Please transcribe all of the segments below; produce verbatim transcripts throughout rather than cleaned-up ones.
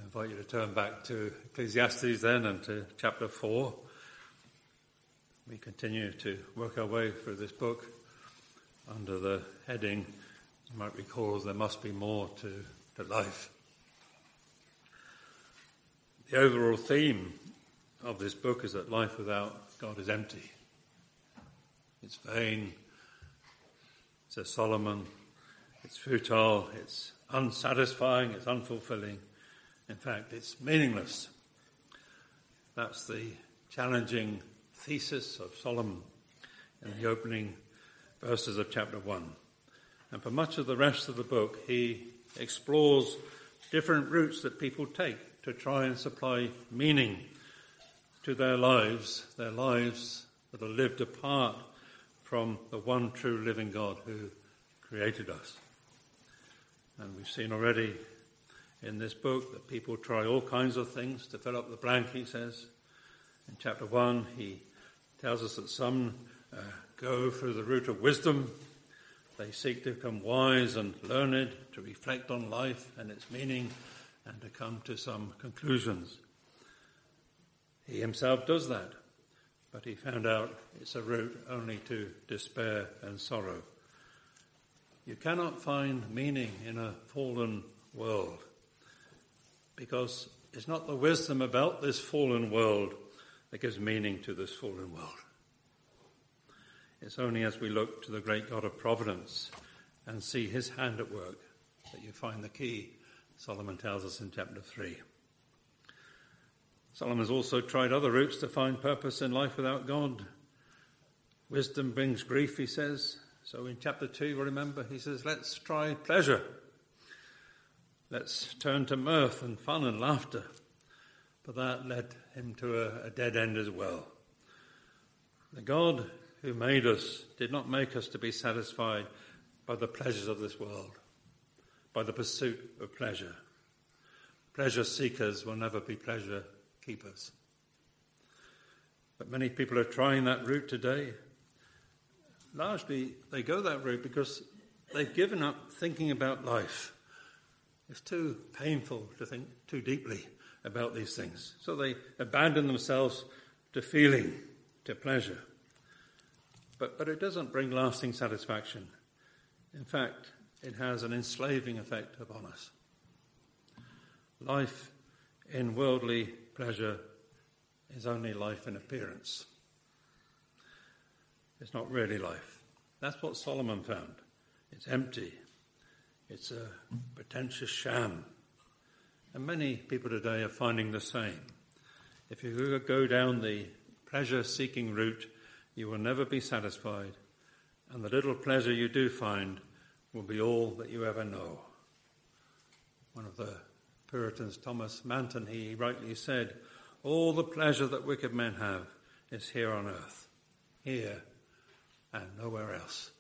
I invite you to turn back to Ecclesiastes then and to chapter four. We continue to work our way through this book under the heading, you might recall, there must be more to, to life. The overall theme of this book is that life without God is empty. It's vain, says Solomon, it's futile, it's unsatisfying, it's unfulfilling. In fact, it's meaningless. That's the challenging thesis of Solomon in the opening verses of chapter one. And for much of the rest of the book, he explores different routes that people take to try and supply meaning to their lives, their lives that are lived apart from the one true living God who created us. And we've seen already in this book that people try all kinds of things to fill up the blank, he says. In chapter one, he tells us that some uh, go through the route of wisdom. They seek to become wise and learned, to reflect on life and its meaning, and to come to some conclusions. He himself does that, but he found out it's a route only to despair and sorrow. You cannot find meaning in a fallen world, because it's not the wisdom about this fallen world that gives meaning to this fallen world. It's only as we look to the great God of providence and see his hand at work that you find the key, Solomon tells us in chapter three. Solomon's also tried other routes to find purpose in life without God. Wisdom brings grief, he says. So in chapter two, remember, he says, let's try pleasure. Let's turn to mirth and fun and laughter. But that led him to a, a dead end as well. The God who made us did not make us to be satisfied by the pleasures of this world, by the pursuit of pleasure. Pleasure seekers will never be pleasure keepers. But many people are trying that route today. Largely, they go that route because they've given up thinking about life. It's too painful to think too deeply about these things. So they abandon themselves to feeling, to pleasure. But, but it doesn't bring lasting satisfaction. In fact, it has an enslaving effect upon us. Life in worldly pleasure is only life in appearance. It's not really life. That's what Solomon found. It's empty. It's a pretentious sham. And many people today are finding the same. If you go down the pleasure-seeking route, you will never be satisfied, and the little pleasure you do find will be all that you ever know. One of the Puritans, Thomas Manton, he rightly said, all the pleasure that wicked men have is here on earth, here and nowhere else.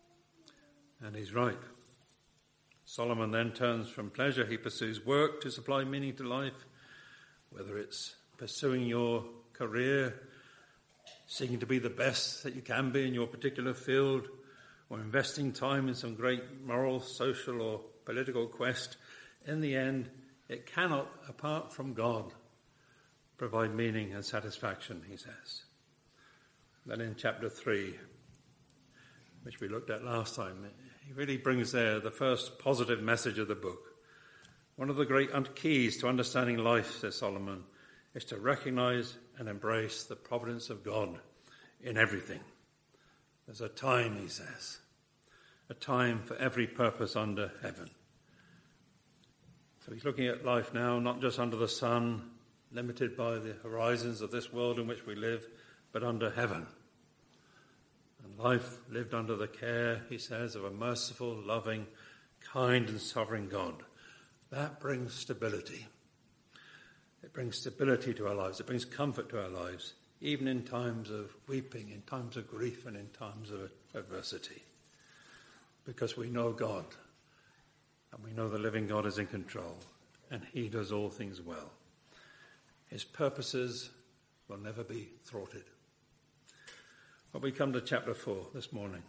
And he's right. Solomon then turns from pleasure. He pursues work to supply meaning to life, whether it's pursuing your career, seeking to be the best that you can be in your particular field, or investing time in some great moral, social, or political quest. In the end, it cannot, apart from God, provide meaning and satisfaction, he says. Then in chapter three, which we looked at last time, he really brings there the first positive message of the book. One of the great keys to understanding life, says Solomon, is to recognize and embrace the providence of God in everything. There's a time, he says, a time for every purpose under heaven. So he's looking at life now, not just under the sun, limited by the horizons of this world in which we live, but under heaven. And life lived under the care, he says, of a merciful, loving, kind and sovereign God. That brings stability. It brings stability to our lives. It brings comfort to our lives, even in times of weeping, in times of grief, and in times of adversity. Because we know God, and we know the living God is in control, and he does all things well. His purposes will never be thwarted. But we come to chapter four this morning.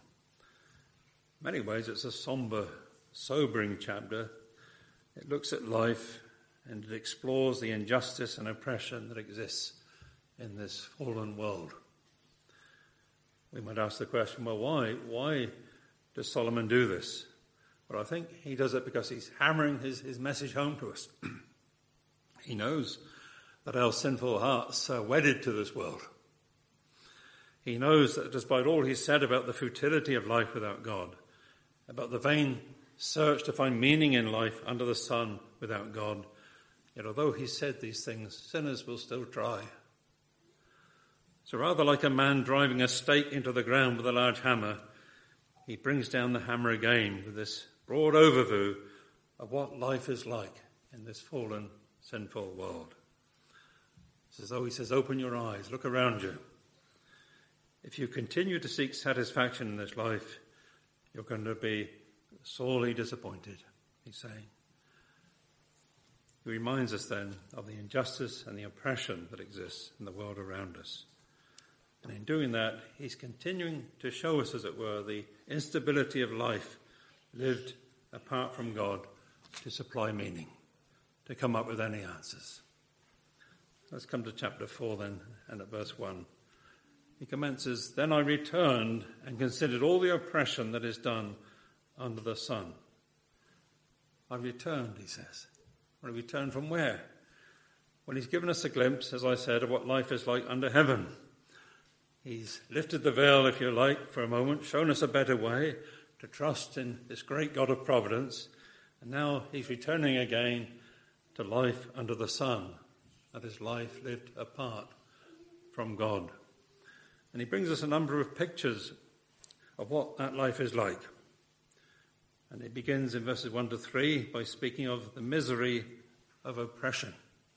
In many ways, it's a somber, sobering chapter. It looks at life and it explores the injustice and oppression that exists in this fallen world. We might ask the question, well, why? Why does Solomon do this? Well, I think he does it because he's hammering his, his message home to us. He knows that our sinful hearts are wedded to this world. He knows that despite all he's said about the futility of life without God, about the vain search to find meaning in life under the sun without God, yet although he said these things, sinners will still try. So rather like a man driving a stake into the ground with a large hammer, he brings down the hammer again with this broad overview of what life is like in this fallen, sinful world. It's as though he says, open your eyes, look around you. If you continue to seek satisfaction in this life, you're going to be sorely disappointed, he's saying. He reminds us then of the injustice and the oppression that exists in the world around us. And in doing that, he's continuing to show us, as it were, the instability of life lived apart from God to supply meaning, to come up with any answers. Let's come to chapter four then, and at verse one. He commences, then I returned and considered all the oppression that is done under the sun. I returned, he says. Well, I returned from where? Well, he's given us a glimpse, as I said, of what life is like under heaven. He's lifted the veil, if you like, for a moment, shown us a better way to trust in this great God of providence. And now he's returning again to life under the sun, that is, life lived apart from God. And he brings us a number of pictures of what that life is like. And it begins in verses one to three by speaking of the misery of oppression.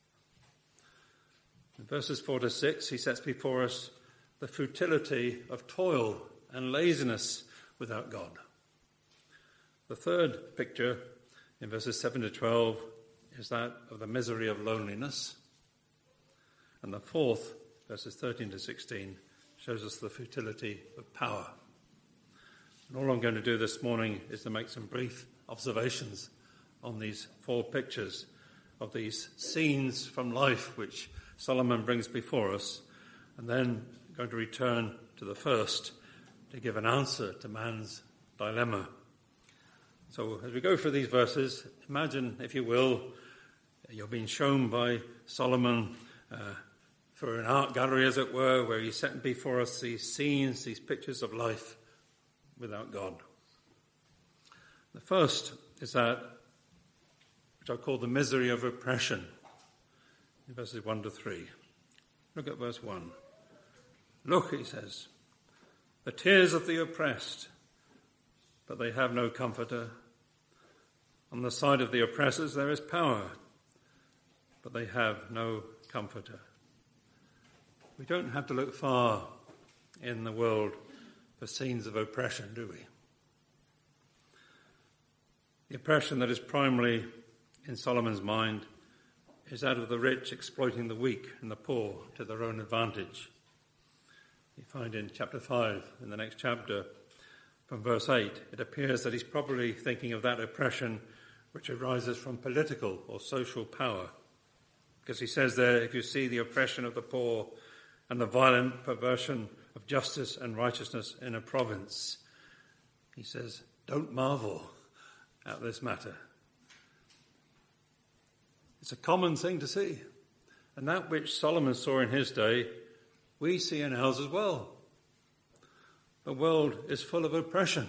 In verses four to six, he sets before us the futility of toil and laziness without God. The third picture in verses seven to twelve is that of the misery of loneliness. And the fourth, verses thirteen to sixteen, shows us the futility of power. And all I'm going to do this morning is to make some brief observations on these four pictures of these scenes from life which Solomon brings before us, and then I'm going to return to the first to give an answer to man's dilemma. So as we go through these verses, imagine, if you will, you're being shown by Solomon uh, for an art gallery, as it were, where he's setting before us these scenes, these pictures of life without God. The first is that which I call the misery of oppression, in verses one to three. Look at verse one. Look, he says, the tears of the oppressed, but they have no comforter. On the side of the oppressors there is power, but they have no comforter. We don't have to look far in the world for scenes of oppression, do we? The oppression that is primarily in Solomon's mind is that of the rich exploiting the weak and the poor to their own advantage. You find in chapter five, in the next chapter, from verse eight, it appears that he's probably thinking of that oppression which arises from political or social power. Because he says there, if you see the oppression of the poor and the violent perversion of justice and righteousness in a province, he says, don't marvel at this matter. It's a common thing to see. And that which Solomon saw in his day, we see in ours as well. The world is full of oppression.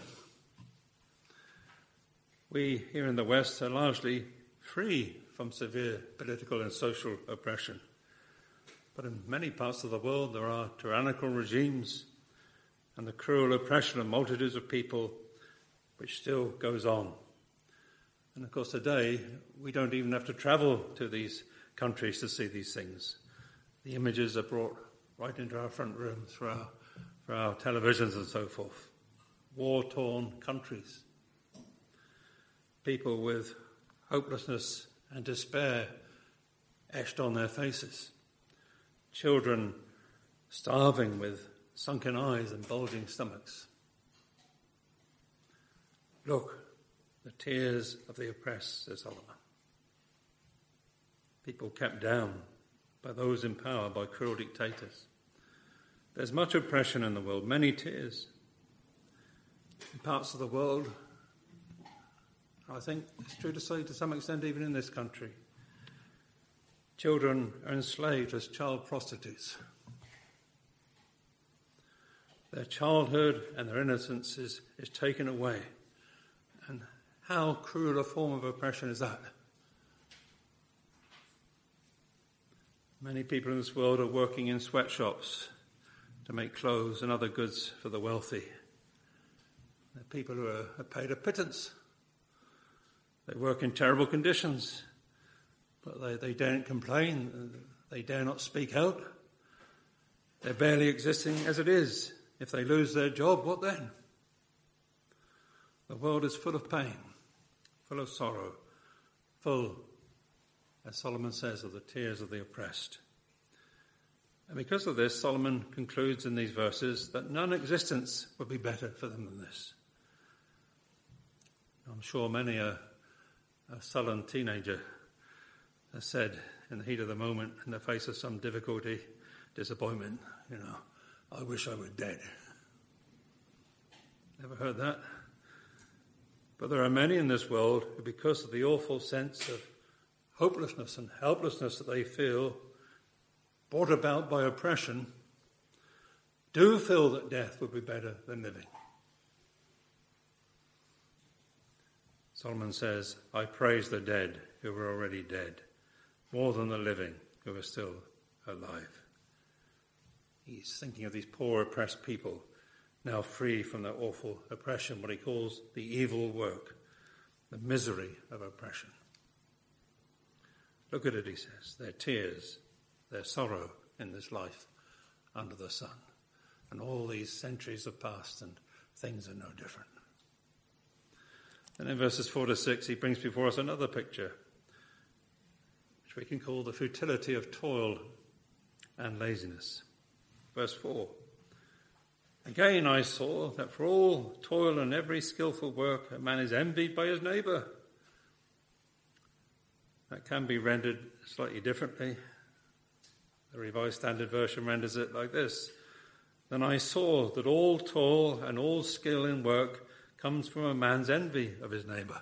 We here in the West are largely free from severe political and social oppression. But in many parts of the world there are tyrannical regimes and the cruel oppression of multitudes of people which still goes on. And of course today we don't even have to travel to these countries to see these things. The images are brought right into our front rooms for our, for our televisions and so forth. War-torn countries. People with hopelessness and despair etched on their faces. Children starving with sunken eyes and bulging stomachs. Look, the tears of the oppressed, says Solomon. people kept down by those in power, by cruel dictators. There's much oppression in the world, many tears. In parts of the world, I think it's true to say to some extent even in this country, children are enslaved as child prostitutes. Their childhood and their innocence is, is taken away. And how cruel a form of oppression is that? Many people in this world are working in sweatshops to make clothes and other goods for the wealthy. They're people who are, are paid a pittance. They work in terrible conditions, but they, they don't complain. They dare not speak out. They're barely existing as it is. If they lose their job, what then? The world is full of pain, full of sorrow, full, as Solomon says, of the tears of the oppressed. And because of this, Solomon concludes in these verses that non-existence would be better for them than this. I'm sure many a, a sullen teenager has said in the heat of the moment, in the face of some difficulty, disappointment, you know, I wish I were dead. Never heard that? But there are many in this world who, because of the awful sense of hopelessness and helplessness that they feel, brought about by oppression, do feel that death would be better than living. Solomon says, I praise the dead who were already dead, more than the living who are still alive. He's thinking of these poor oppressed people now free from their awful oppression, what he calls the evil work, the misery of oppression. Look at it, he says, their tears, their sorrow in this life under the sun. And all these centuries have passed and things are no different. And in verses four to six, he brings before us another picture, which we can call the futility of toil and laziness. Verse four, again I saw that for all toil and every skillful work, a man is envied by his neighbour. That can be rendered slightly differently. The Revised Standard Version renders it like this. Then I saw that all toil and all skill in work comes from a man's envy of his neighbour.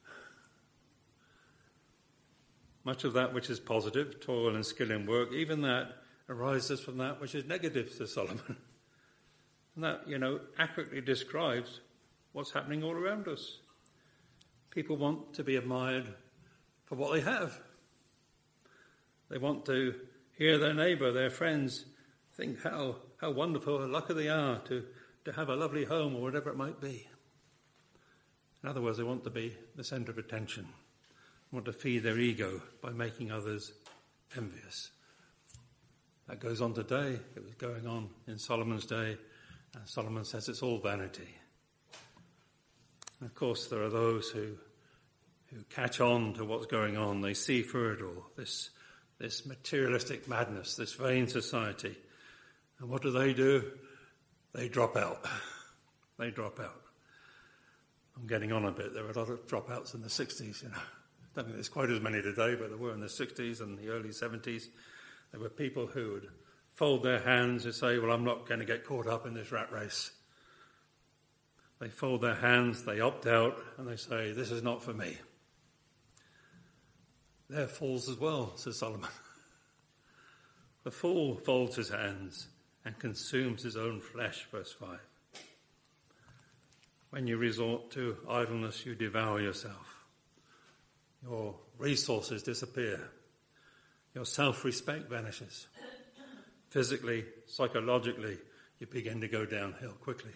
Much of that which is positive, toil and skill in work, even that arises from that which is negative, says Solomon. And that, you know, accurately describes what's happening all around us. People want to be admired for what they have. They want to hear their neighbour, their friends, think how, how wonderful and lucky they are to, to have a lovely home or whatever it might be. In other words, they want to be the centre of attention. They want to feed their ego by making others envious. That goes on today. It was going on in Solomon's day. And Solomon says it's all vanity. And of course, there are those who who catch on to what's going on. They see through it all, this, this materialistic madness, this vain society. And what do they do? They drop out. They drop out. I'm getting on a bit. There were a lot of dropouts in the sixties, you know. I don't think there's quite as many today, but there were in the sixties and the early seventies. There were people who would fold their hands and say, well, I'm not going to get caught up in this rat race. They fold their hands, they opt out, and they say, this is not for me. They're fools as well, says Solomon. The fool folds his hands and consumes his own flesh, verse five. When you resort to idleness, you devour yourself. Your resources disappear. Your self-respect vanishes. Physically, psychologically, you begin to go downhill quickly.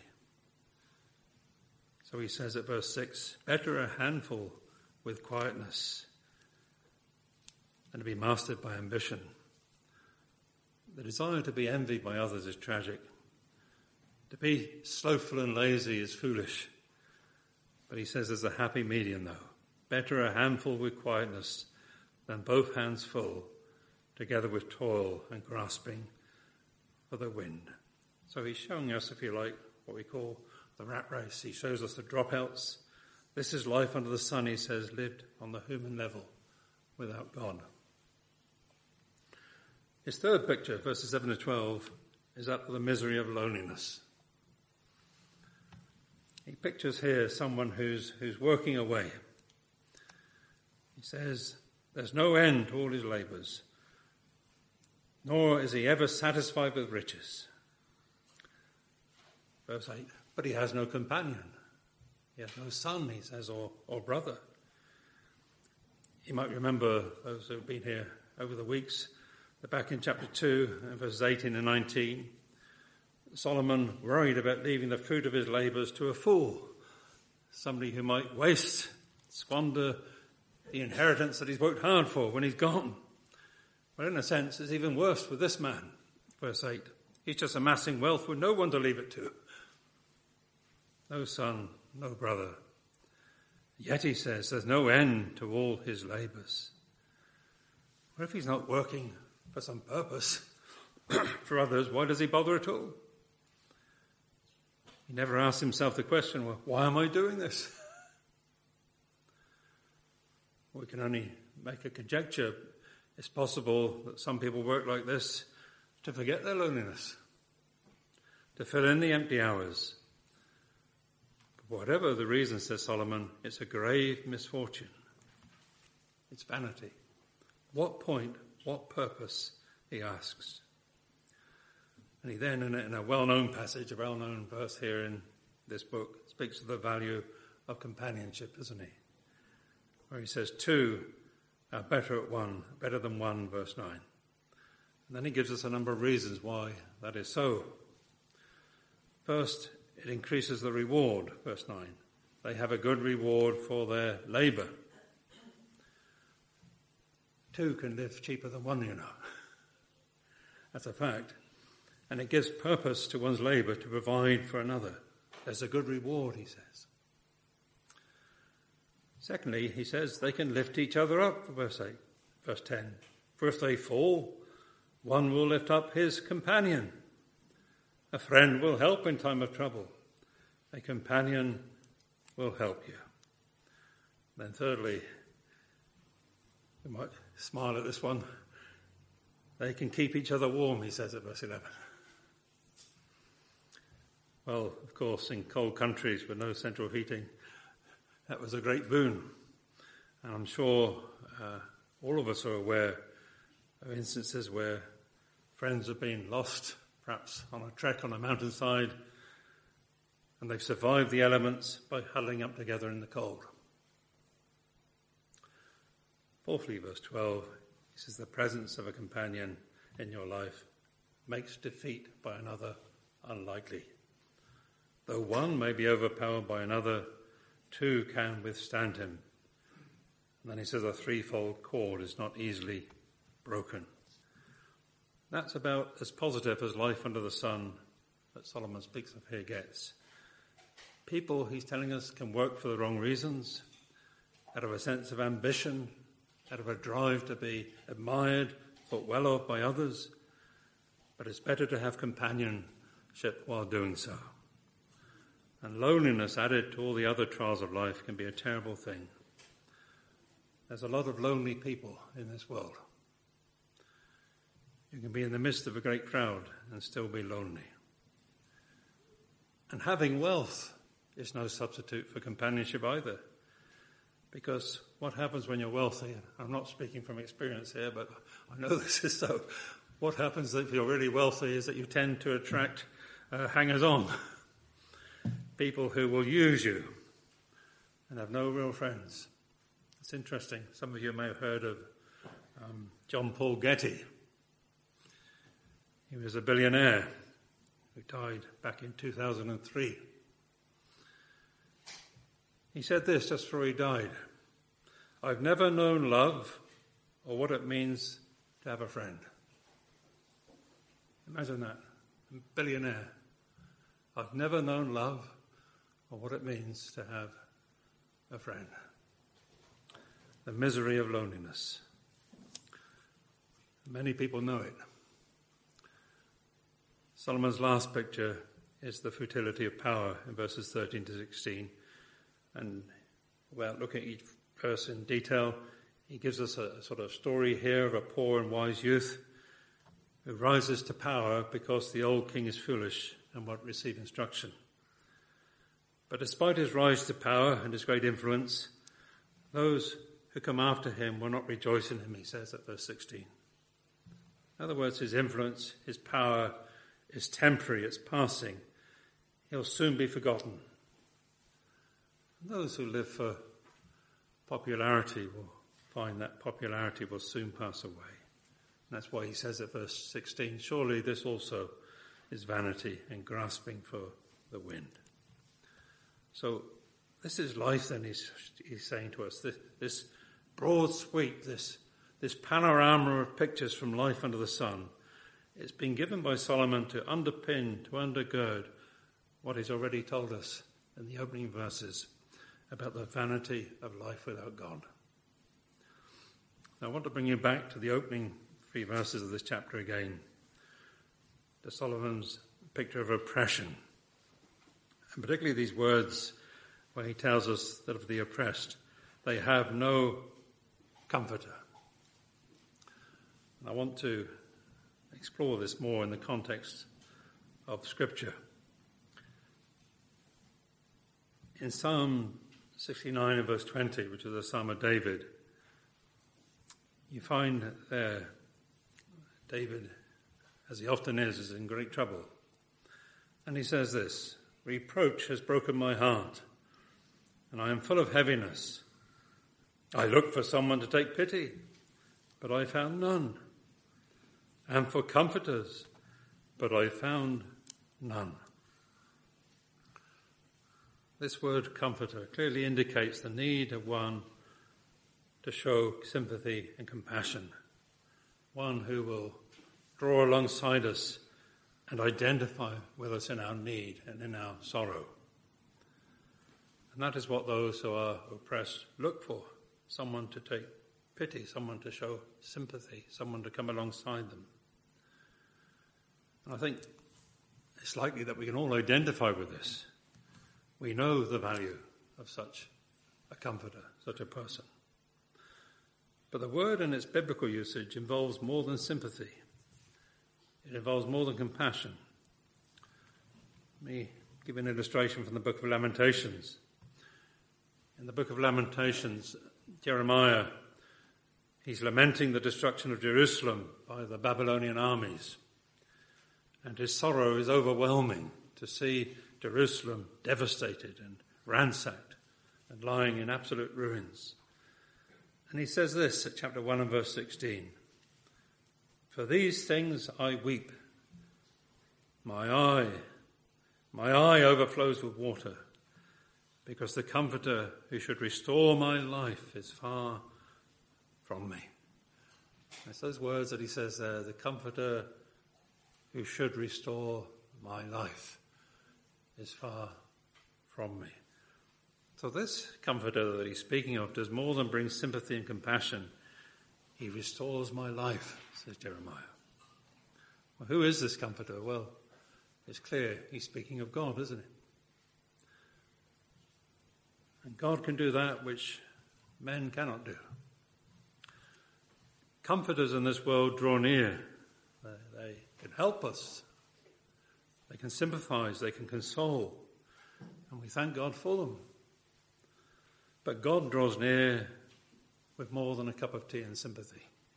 So he says at verse six, better a handful with quietness than to be mastered by ambition. The desire to be envied by others is tragic. To be slothful and lazy is foolish. But he says there's a happy medium, though. Better a handful with quietness than both hands full, together with toil and grasping for the wind. So he's showing us, if you like, what we call the rat race. He shows us the dropouts. This is life under the sun, he says, lived on the human level without God. His third picture, verses seven to twelve, is that of the misery of loneliness. He pictures here someone who's who's working away. He says, there's no end to all his labours, nor is he ever satisfied with riches. Verse eight, but he has no companion. He has no son, he says, or, or brother. You might remember, those who have been here over the weeks, that back in chapter two, verses eighteen and nineteen, Solomon worried about leaving the fruit of his labours to a fool, somebody who might waste, squander the inheritance that he's worked hard for when he's gone. Well, in a sense, it's even worse with this man. Verse eight, he's just amassing wealth with no one to leave it to. No son, no brother. Yet, he says, there's no end to all his labours. What if he's not working for some purpose? For others, why does he bother at all? He never asks himself the question, well, why am I doing this? We can only make a conjecture. It's possible that some people work like this to forget their loneliness, to fill in the empty hours. But whatever the reason, says Solomon, it's a grave misfortune. It's vanity. What point, what purpose, he asks. And he then, in a, in a well-known passage, a well-known verse here in this book, speaks of the value of companionship, doesn't he? Where he says, two are better at one, better than one, verse nine. And then he gives us a number of reasons why that is so. First, it increases the reward, verse nine. They have a good reward for their labour. Two can live cheaper than one, you know. That's a fact. And it gives purpose to one's labour to provide for another. There's a good reward, he says. Secondly, he says they can lift each other up, verse eight, verse ten. For if they fall, one will lift up his companion. A friend will help in time of trouble. A companion will help you. Then thirdly, we might smile at this one. They can keep each other warm, he says at verse eleven. Well, of course, in cold countries with no central heating, that was a great boon. And I'm sure uh, all of us are aware of instances where friends have been lost, perhaps on a trek on a mountainside, and they've survived the elements by huddling up together in the cold. Fourthly, verse twelve, he says the presence of a companion in your life makes defeat by another unlikely. Though one may be overpowered by another, two can withstand him. And then he says a threefold cord is not easily broken. That's about as positive as life under the sun that Solomon speaks of here gets. People, he's telling us, can work for the wrong reasons, out of a sense of ambition, out of a drive to be admired, thought well of by others. But it's better to have companionship while doing so. And loneliness added to all the other trials of life can be a terrible thing. There's a lot of lonely people in this world. You can be in the midst of a great crowd and still be lonely. And having wealth is no substitute for companionship either. Because what happens when you're wealthy, I'm not speaking from experience here, but I know this is so. What happens if you're really wealthy is that you tend to attract uh, hangers-on. People who will use you and have no real friends. It's interesting. Some of you may have heard of um, John Paul Getty. He was a billionaire who died back in two thousand three. He said this just before he died. I've never known love or what it means to have a friend. Imagine that. A billionaire. I've never known love or what it means to have a friend. The misery of loneliness. Many people know it. Solomon's last picture is the futility of power in verses thirteen to sixteen. And without looking at each verse in detail, he gives us a sort of story here of a poor and wise youth who rises to power because the old king is foolish and won't receive instruction. But despite his rise to power and his great influence, those who come after him will not rejoice in him, he says at verse sixteen. In other words, his influence, his power is temporary, it's passing. He'll soon be forgotten. And those who live for popularity will find that popularity will soon pass away. And that's why he says at verse sixteen, surely this also is vanity and grasping for the wind. So this is life then, he's, he's saying to us. This, this broad sweep, this, this panorama of pictures from life under the sun, it's been given by Solomon to underpin, to undergird what he's already told us in the opening verses about the vanity of life without God. Now I want to bring you back to the opening three verses of this chapter again, to Solomon's picture of oppression, and particularly these words where he tells us that of the oppressed, they have no comforter. And I want to explore this more in the context of Scripture. In Psalm sixty-nine and verse twenty, which is a Psalm of David, you find there David, as he often is, is in great trouble. And he says this, reproach has broken my heart, and I am full of heaviness. I looked for someone to take pity, but I found none, and for comforters, but I found none. This word comforter clearly indicates the need of one to show sympathy and compassion, one who will draw alongside us and identify with us in our need and in our sorrow. And that is what those who are oppressed look for, someone to take pity, someone to show sympathy, someone to come alongside them. And I think it's likely that we can all identify with this. We know the value of such a comforter, such a person. But the word in its biblical usage involves more than sympathy. It involves more than compassion. Let me give an illustration from the book of Lamentations. In the book of Lamentations, Jeremiah, he's lamenting the destruction of Jerusalem by the Babylonian armies. And his sorrow is overwhelming to see Jerusalem devastated and ransacked and lying in absolute ruins. And he says this at chapter one and verse sixteen. For these things I weep. My eye, my eye overflows with water, because the Comforter who should restore my life is far from me. It's those words that he says there, the Comforter who should restore my life is far from me. So this Comforter that he's speaking of does more than bring sympathy and compassion. He restores my life, says Jeremiah. Well, who is this Comforter? Well, it's clear he's speaking of God, isn't it? And God can do that which men cannot do. Comforters in this world draw near. They, they can help us. They can sympathize. They can console. And we thank God for them. But God draws near with more than a cup of tea and sympathy.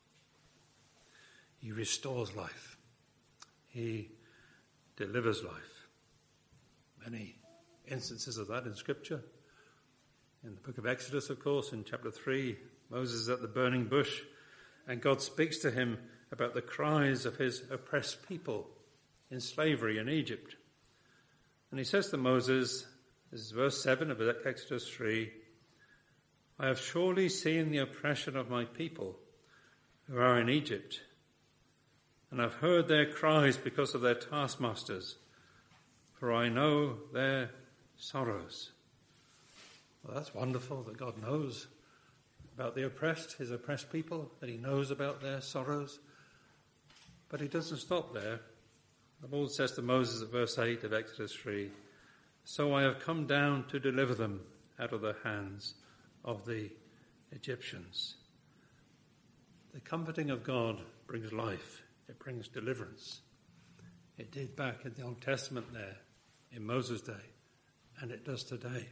He restores life. He delivers life. Many instances of that in Scripture. In the book of Exodus, of course, in chapter three, Moses is at the burning bush, and God speaks to him about the cries of his oppressed people in slavery in Egypt. And he says to Moses, this is verse seven of Exodus three, I have surely seen the oppression of my people who are in Egypt, and I've heard their cries because of their taskmasters, for I know their sorrows. Well, that's wonderful that God knows about the oppressed, his oppressed people, that he knows about their sorrows. But he doesn't stop there. The Lord says to Moses at verse eight of Exodus three, so I have come down to deliver them out of the hands of the Egyptians. The comforting of God brings life It brings deliverance. It did back in the Old Testament there, in Moses' day, and it does today.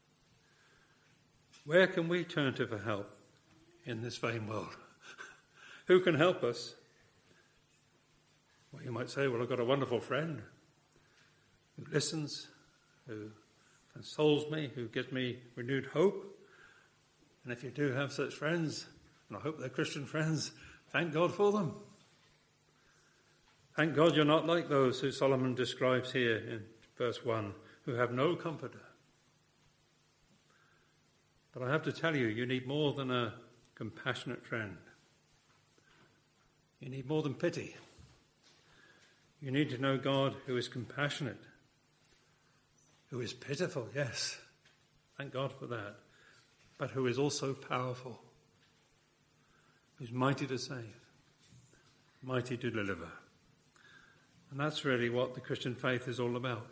Where can we turn to for help in this vain world? Who can help us? Well, you might say, well, I've got a wonderful friend who listens, who consoles me, who gives me renewed hope. And if you do have such friends, and I hope they're Christian friends, thank God for them. Thank God you're not like those who Solomon describes here in verse one, who have no comforter. But I have to tell you, you need more than a compassionate friend. You need more than pity. You need to know God who is compassionate, who is pitiful, yes, thank God for that, but who is also powerful, who's mighty to save, mighty to deliver. And that's really what the Christian faith is all about.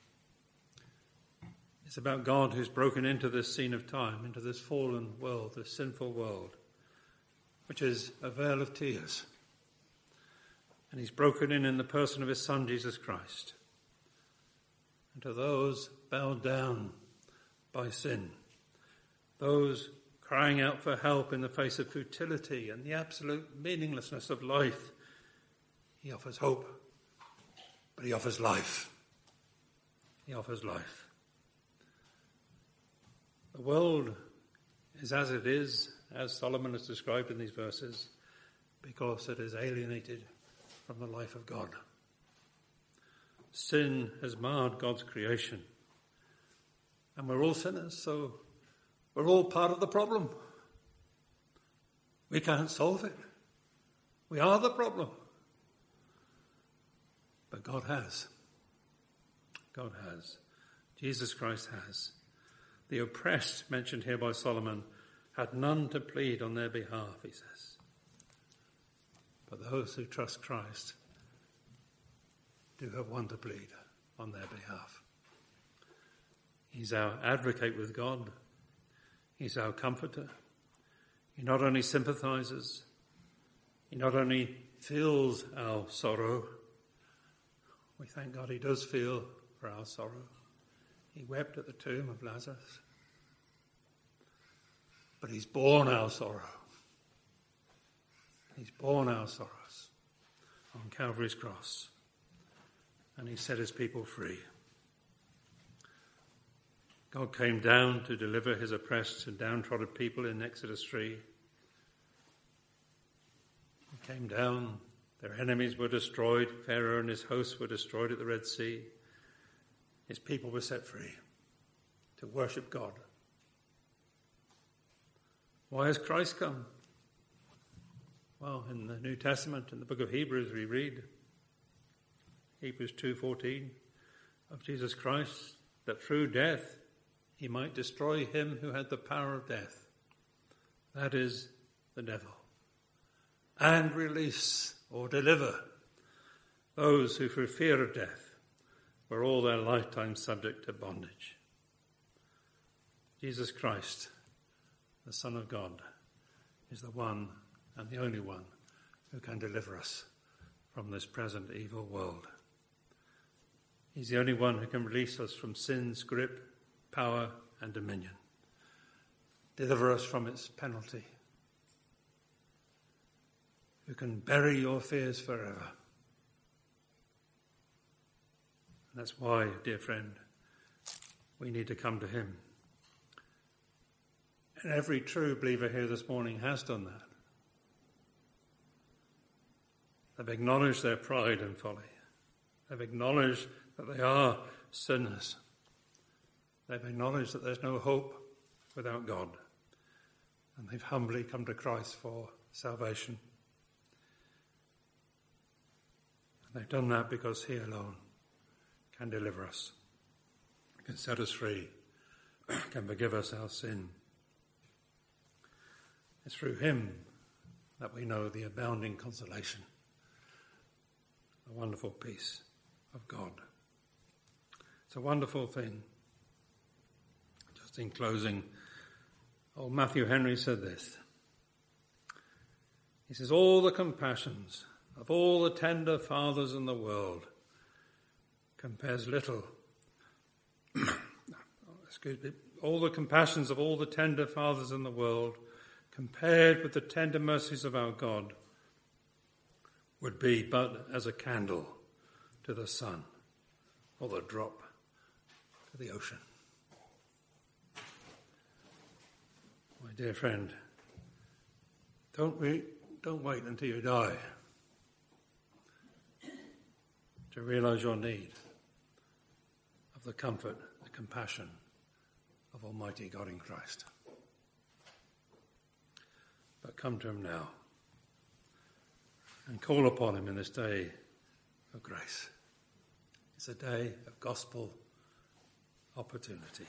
It's about God who's broken into this scene of time, into this fallen world, this sinful world, which is a veil of tears. And he's broken in in the person of his Son, Jesus Christ. And to those bowed down by sin, those crying out for help in the face of futility and the absolute meaninglessness of life, he offers hope, but he offers life. He offers life. The world is as it is, as Solomon has described in these verses, because it is alienated from the life of God. Sin has marred God's creation. And we're all sinners, so we're all part of the problem. We can't solve it. We are the problem. But God has. God has. Jesus Christ has. The oppressed, mentioned here by Solomon, had none to plead on their behalf, he says. But those who trust Christ do have one to plead on their behalf. He's our advocate with God. He's our comforter. He not only sympathizes, he not only feels our sorrow. We thank God he does feel for our sorrow. He wept at the tomb of Lazarus. But he's borne our sorrow. He's borne our sorrows on Calvary's cross. And he set his people free. God came down to deliver his oppressed and downtrodden people in Exodus three. He came down. Their enemies were destroyed. Pharaoh and his hosts were destroyed at the Red Sea. His people were set free to worship God. Why has Christ come? Well, in the New Testament, in the book of Hebrews, we read, Hebrews two fourteen, of Jesus Christ, that through death he might destroy him who had the power of death, that is, the devil, and release or deliver those who through fear of death were all their lifetime subject to bondage. Jesus Christ, the Son of God, is the one and the only one who can deliver us from this present evil world. He's the only one who can release us from sin's grip, power, and dominion. Deliver us from its penalty. Who can bury your fears forever. And that's why, dear friend, we need to come to him. And every true believer here this morning has done that. They've acknowledged their pride and folly. They've acknowledged that they are sinners. They've acknowledged that there's no hope without God. And they've humbly come to Christ for salvation. And they've done that because he alone can deliver us, can set us free, can forgive us our sin. It's through him that we know the abounding consolation, the wonderful peace of God. It's a wonderful thing. Just in closing, old Matthew Henry said this. He says, all the compassions of all the tender fathers in the world compares little, excuse me, all the compassions of all the tender fathers in the world compared with the tender mercies of our God would be but as a candle to the sun or the drop to the ocean. My dear friend, don't we, don't wait until you die to realize your need of the comfort, the compassion of Almighty God in Christ. But come to him now and call upon him in this day of grace. It's a day of gospel opportunity.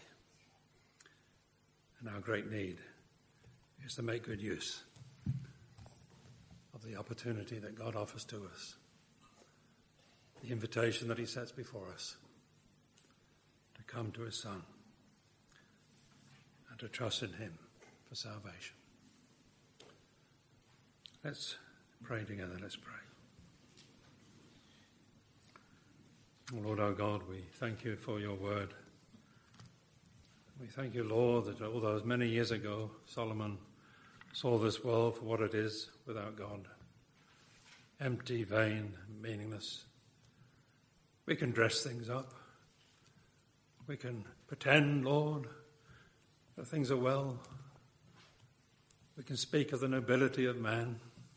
And our great need is to make good use of the opportunity that God offers to us, the invitation that he sets before us to come to his Son and to trust in him for salvation. Let's pray together. Let's pray. Oh Lord our God, we thank you for your word. We thank you, Lord, that although as many years ago Solomon saw this world for what it is without God, empty, vain, meaningless, we can dress things up. We can pretend, Lord, that things are well. We can speak of the nobility of man.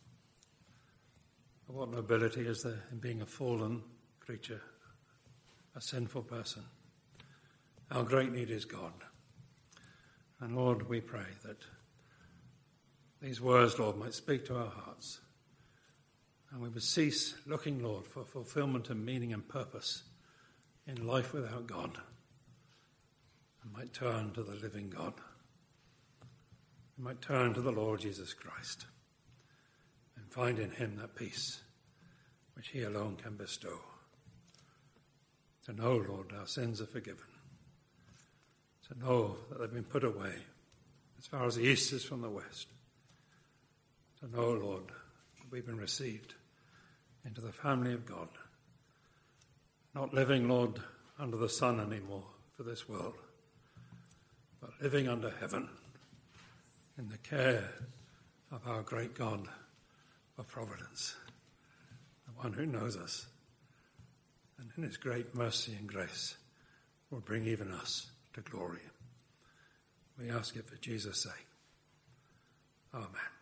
But what nobility is there in being a fallen creature, a sinful person? Our great need is God. And Lord, we pray that these words, Lord, might speak to our hearts. And we would cease looking, Lord, for fulfillment and meaning and purpose in life without God. And might turn to the living God. We might turn to the Lord Jesus Christ and find in him that peace which he alone can bestow. To know, Lord, our sins are forgiven. To know that they've been put away as far as the east is from the west. To know, Lord, that we've been received into the family of God. Not living, Lord, under the sun anymore for this world, but living under heaven in the care of our great God of providence, the one who knows us, and in his great mercy and grace will bring even us to glory. We ask it for Jesus' sake. Amen.